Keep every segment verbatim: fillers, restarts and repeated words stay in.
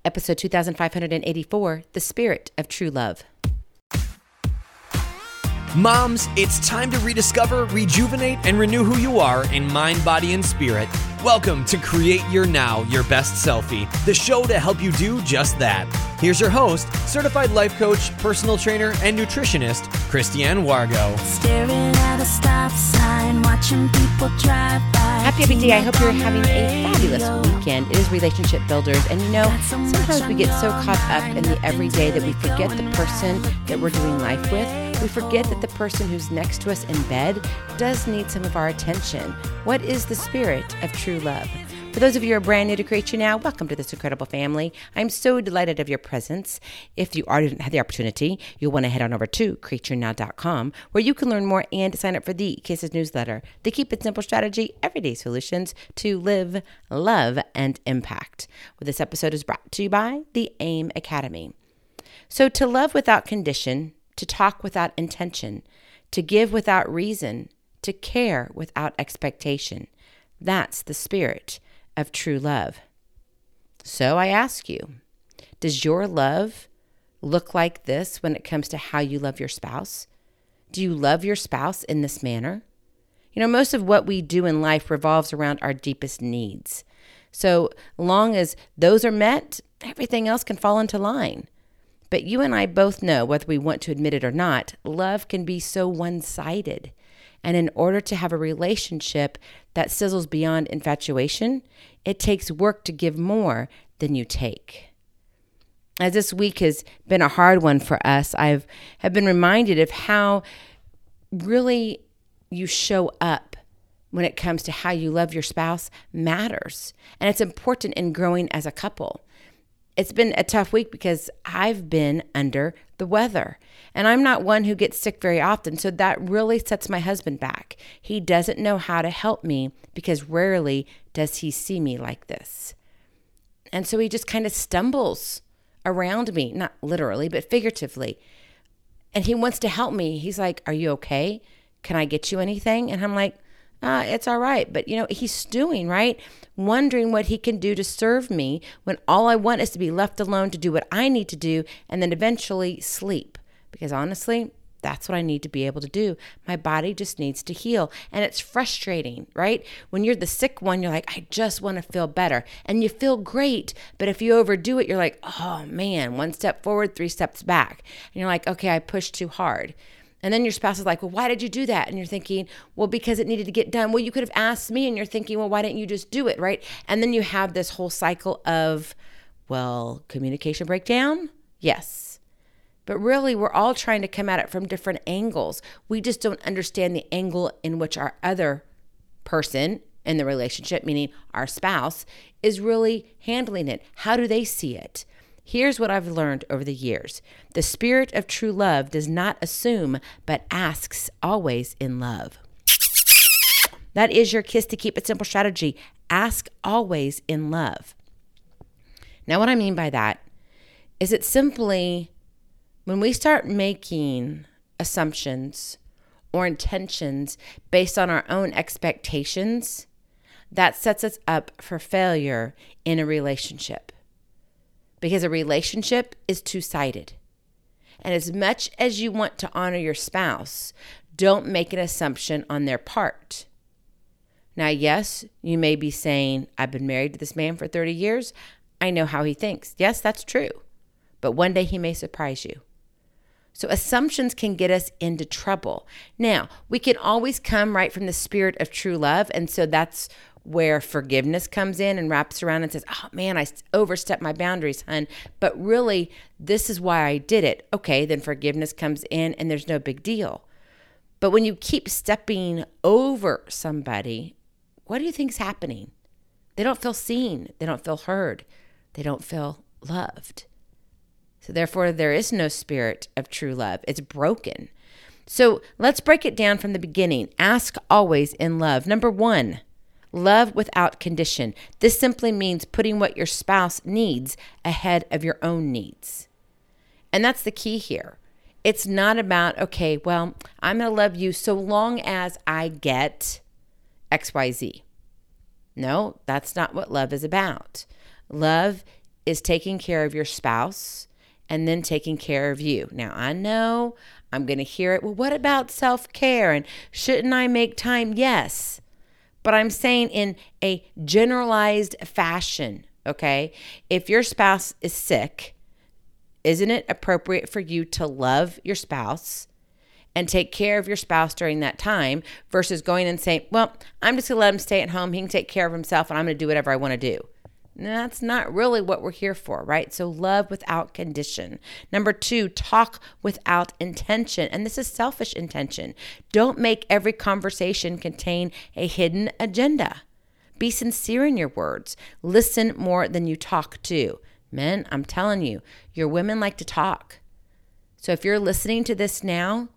episode two thousand five hundred eighty-four, The Spirit of True Love. Moms, it's time to rediscover, rejuvenate, and renew who you are in mind, body, and spirit. Welcome to Create Your Now, Your Best Selfie, the show to help you do just that. Here's your host, certified life coach, personal trainer, and nutritionist, Christiane Wargo. Staring at a stop sign, watching people drive by. Happy Happy Day. I hope you're having a fabulous weekend. It is Relationship Builders. And you know, sometimes we get so caught up in the everyday that we forget the person that we're doing life with. We forget that the person who's next to us in bed does need some of our attention. What is the spirit of true love? For those of you who are brand new to Create You Now, welcome to this incredible family. I'm so delighted of your presence. If you already didn't have the opportunity, you'll want to head on over to create your now dot com, where you can learn more and sign up for the Kisses newsletter, the Keep It Simple strategy, everyday solutions to live, love, and impact. Well, this episode is brought to you by the AIM Academy. So to love without condition, to talk without intention, to give without reason, to care without expectation, that's the spirit of true love. So I ask you, does your love look like this when it comes to how you love your spouse? Do you love your spouse in this manner? You know, most of what we do in life revolves around our deepest needs. So long as those are met, everything else can fall into line. But you and I both know, whether we want to admit it or not, love can be so one-sided. And in order to have a relationship that sizzles beyond infatuation, it takes work to give more than you take. As this week has been a hard one for us, I've have been reminded of how really you show up when it comes to how you love your spouse matters. And it's important in growing as a couple. It's been a tough week because I've been under the weather, and I'm not one who gets sick very often, so that really sets my husband back. He doesn't know how to help me because rarely does he see me like this. And so he just kind of stumbles around me, not literally, but figuratively. And he wants to help me. He's like, "Are you okay? Can I get you anything?" And I'm like, Uh, it's all right. But, you know, he's stewing, right? Wondering what he can do to serve me when all I want is to be left alone to do what I need to do and then eventually sleep. Because honestly, that's what I need to be able to do. My body just needs to heal. And it's frustrating, right? When you're the sick one, you're like, I just want to feel better. And you feel great. But if you overdo it, you're like, oh man, one step forward, three steps back. And you're like, okay, I pushed too hard. And then your spouse is like, well, why did you do that? And you're thinking, well, because it needed to get done. Well, you could have asked me. And you're thinking, well, why didn't you just do it, right? And then you have this whole cycle of, well, communication breakdown? Yes. But really, we're all trying to come at it from different angles. We just don't understand the angle in which our other person in the relationship, meaning our spouse, is really handling it. How do they see it? Here's what I've learned over the years. The spirit of true love does not assume, but asks always in love. That is your Kiss to Keep It Simple strategy. Ask always in love. Now, what I mean by that is it simply, when we start making assumptions or intentions based on our own expectations, that sets us up for failure in a relationship. Because a relationship is two-sided. And as much as you want to honor your spouse, don't make an assumption on their part. Now, yes, you may be saying, I've been married to this man for thirty years. I know how he thinks. Yes, that's true. But one day he may surprise you. So assumptions can get us into trouble. Now, we can always come right from the spirit of true love. And so that's where forgiveness comes in and wraps around and says, oh man, I overstepped my boundaries, hun. But really, this is why I did it. Okay, then forgiveness comes in and there's no big deal. But when you keep stepping over somebody, what do you think's happening? They don't feel seen. They don't feel heard. They don't feel loved. So therefore, there is no spirit of true love. It's broken. So let's break it down from the beginning. Ask always in love. Number one, love without condition. This simply means putting what your spouse needs ahead of your own needs. And that's the key here. It's not about, okay, well, I'm going to love you so long as I get X Y Z. No, that's not what love is about. Love is taking care of your spouse and then taking care of you. Now, I know I'm going to hear it. Well, what about self-care? And shouldn't I make time? Yes. But I'm saying in a generalized fashion, okay? If your spouse is sick, isn't it appropriate for you to love your spouse and take care of your spouse during that time versus going and saying, well, I'm just going to let him stay at home. He can take care of himself and I'm going to do whatever I want to do. No, that's not really what we're here for, right? So love without condition. Number two, talk without intention. And this is selfish intention. Don't make every conversation contain a hidden agenda. Be sincere in your words. Listen more than you talk to. Men, I'm telling you, your women like to talk. So if you're listening to this now,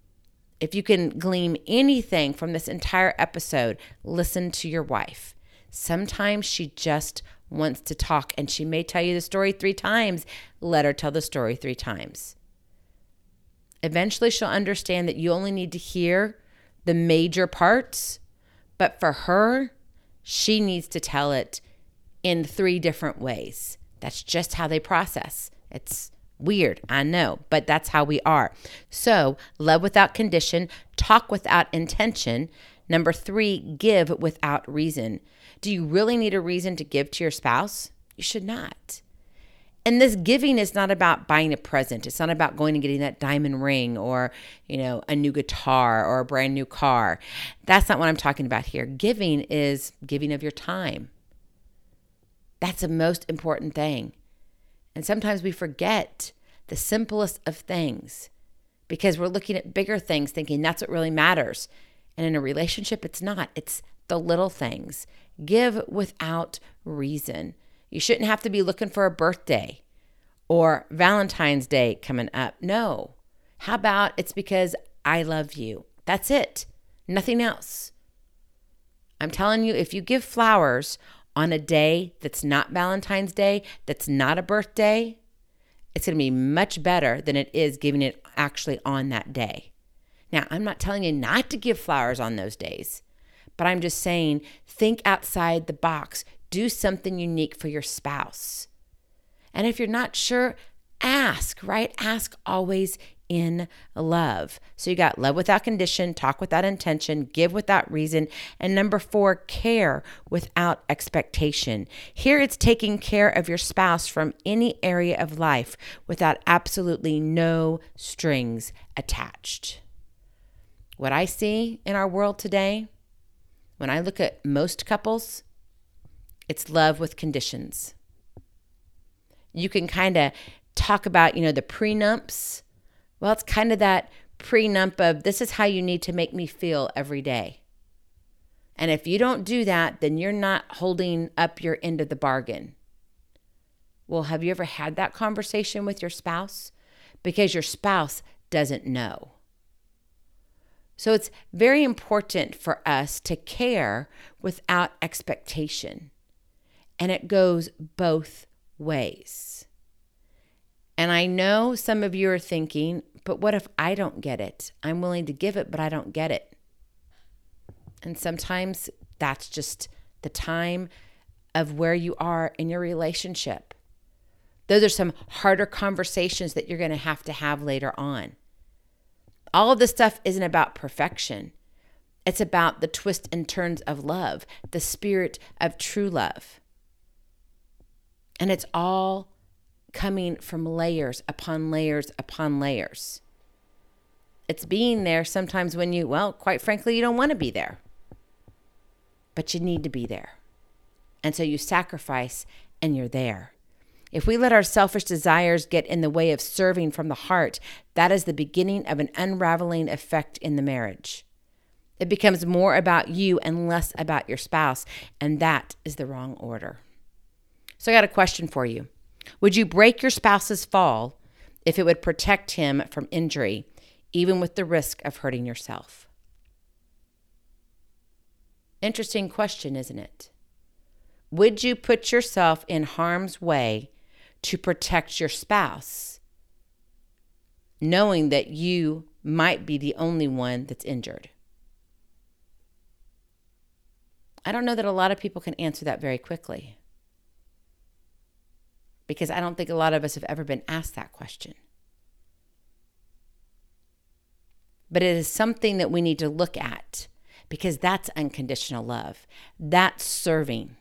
if you can glean anything from this entire episode, listen to your wife. Sometimes she just wants to talk, and she may tell you the story three times. Let her tell the story three times. Eventually, she'll understand that you only need to hear the major parts, but for her, she needs to tell it in three different ways. That's just how they process. It's weird, I know, but that's how we are. So, love without condition, talk without intention. Number three, give without reason. Do you really need a reason to give to your spouse? You should not. And this giving is not about buying a present. It's not about going and getting that diamond ring or, you know, a new guitar or a brand new car. That's not what I'm talking about here. Giving is giving of your time. That's the most important thing. And sometimes we forget the simplest of things because we're looking at bigger things thinking that's what really matters. And in a relationship, it's not. It's the little things. Give without reason. You shouldn't have to be looking for a birthday or Valentine's Day coming up. No. How about it's because I love you? That's it. Nothing else. I'm telling you, if you give flowers on a day that's not Valentine's Day, that's not a birthday, it's going to be much better than it is giving it actually on that day. Now, I'm not telling you not to give flowers on those days, but I'm just saying think outside the box. Do something unique for your spouse. And if you're not sure, ask, right? Ask always in love. So you got love without condition, talk without intention, give without reason, and number four, care without expectation. Here it's taking care of your spouse from any area of life without absolutely no strings attached. What I see in our world today, when I look at most couples, it's love with conditions. You can kind of talk about, you know, the prenups. Well, it's kind of that prenup of this is how you need to make me feel every day. And if you don't do that, then you're not holding up your end of the bargain. Well, have you ever had that conversation with your spouse? Because your spouse doesn't know. So it's very important for us to care without expectation. And it goes both ways. And I know some of you are thinking, but what if I don't get it? I'm willing to give it, but I don't get it. And sometimes that's just the time of where you are in your relationship. Those are some harder conversations that you're going to have to have later on. All of this stuff isn't about perfection. It's about the twists and turns of love, the spirit of true love. And it's all coming from layers upon layers upon layers. It's being there sometimes when you, well, quite frankly, you don't want to be there. But you need to be there. And so you sacrifice and you're there. If we let our selfish desires get in the way of serving from the heart, that is the beginning of an unraveling effect in the marriage. It becomes more about you and less about your spouse, and that is the wrong order. So I got a question for you. Would you break your spouse's fall if it would protect him from injury, even with the risk of hurting yourself? Interesting question, isn't it? Would you put yourself in harm's way to protect your spouse, knowing that you might be the only one that's injured? I don't know that a lot of people can answer that very quickly. because I don't think a lot of us have ever been asked that question. But it is something that we need to look at, because that's unconditional love. That's serving.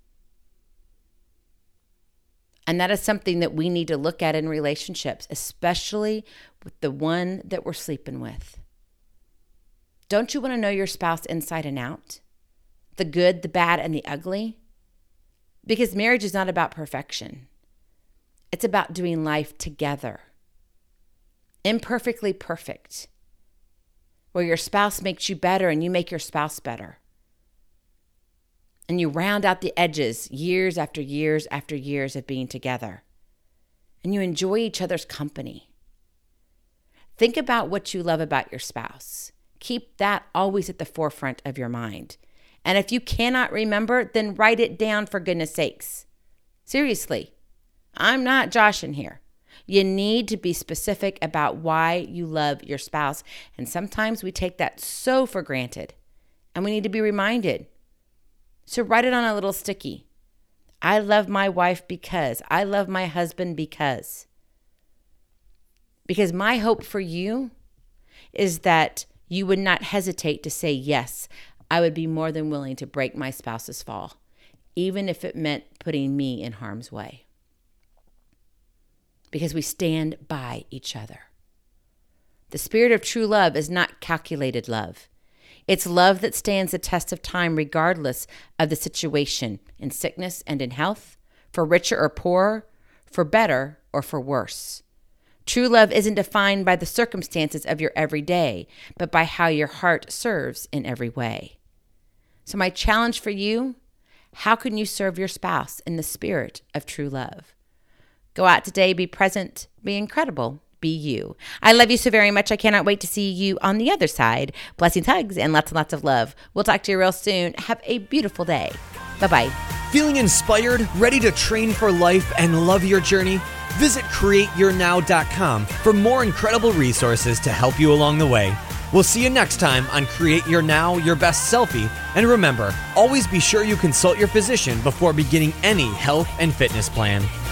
And that is something that we need to look at in relationships, especially with the one that we're sleeping with. Don't you want to know your spouse inside and out? The good, the bad, and the ugly? Because marriage is not about perfection. It's about doing life together. Imperfectly perfect. Where your spouse makes you better and you make your spouse better. And you round out the edges years after years after years of being together. And you enjoy each other's company. Think about what you love about your spouse. Keep that always at the forefront of your mind. And if you cannot remember, then write it down, for goodness sakes. Seriously, I'm not joshing here. You need to be specific about why you love your spouse. And sometimes we take that so for granted. And we need to be reminded. So write it on a little sticky. I love my wife because. I love my husband because. Because my hope for you is that you would not hesitate to say, yes, I would be more than willing to break my spouse's fall, even if it meant putting me in harm's way. Because we stand by each other. The spirit of true love is not calculated love. It's love that stands the test of time regardless of the situation, in sickness and in health, for richer or poorer, for better or for worse. True love isn't defined by the circumstances of your everyday, but by how your heart serves in every way. So my challenge for you, how can you serve your spouse in the spirit of true love? Go out today, be present, be incredible, be you. I love you so very much. I cannot wait to see you on the other side. Blessings, hugs, and lots and lots of love. We'll talk to you real soon. Have a beautiful day. Bye-bye. Feeling inspired, ready to train for life and love your journey? Visit create your now dot com for more incredible resources to help you along the way. We'll see you next time on Create Your Now, Your Best Selfie. And remember, always be sure you consult your physician before beginning any health and fitness plan.